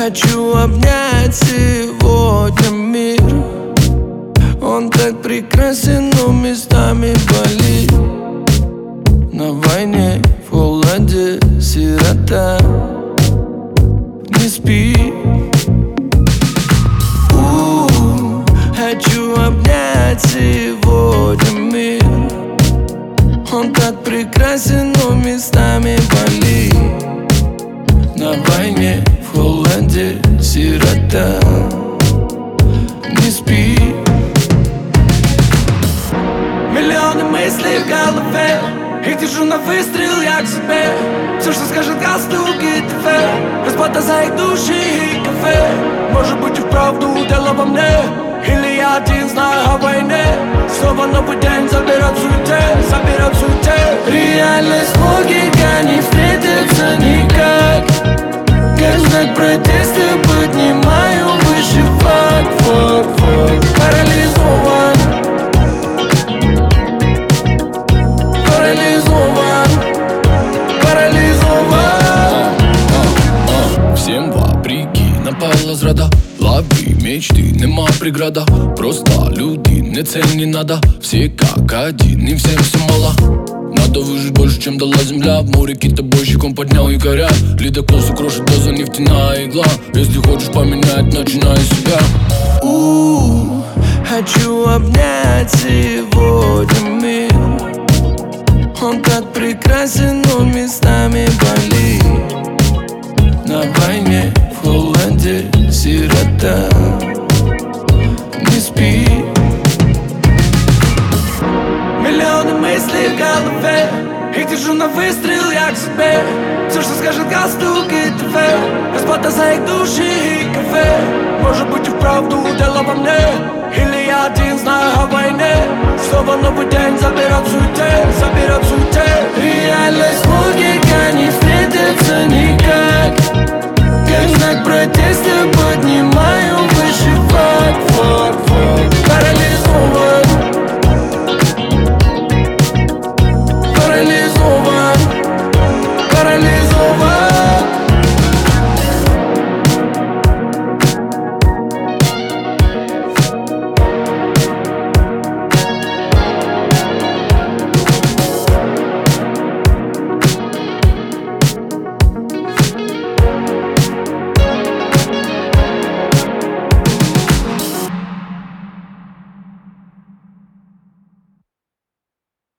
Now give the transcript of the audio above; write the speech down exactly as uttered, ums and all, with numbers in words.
Хочу обнять сегодня мир. Он так прекрасен, но местами болит. На войне, в холоде, сирота. Не спи. У-у-у, хочу обнять сегодня мир. Он так прекрасен, но местами болит. На войне, в холоде, сирота. Не спи. Миллионы мыслей в голове, их держу на выстрел я к себе. Все, что скажет галстук и ТВ, расплата за их души и кафе. Может быть и вправду дело во мне, или я один знаю о войне. Снова новый день, забирать суете, забирать суете. Реальность, логика не встретятся никак. Как знак протеста поднимаю выше флаг, флаг, флаг. Парализован, парализован, парализован. Всем вопреки напала зрада. Лови мечти, нема преграда. Просто люди, не цель не надо. Все как один, им всем все мало. Надо выжить больше, чем дала земля. В море китобойщиком поднял якоря. Ледокол крошит доза нефтяная игла. Если хочешь поменять, начинай с себя. У-у-у, хочу обнять сегодня мир. Он так прекрасен, но местами болит. На войне, в холоде, сирота. Не спи. Миллионы мыслей в голове, их держу на выстрел я к себе. Все, что скажет галстук и ТВ, расплата за их души и кафе. Может быть и вправду дело во мне, или я один знаю о войне. Снова новый день, забирать суете, забирать суете.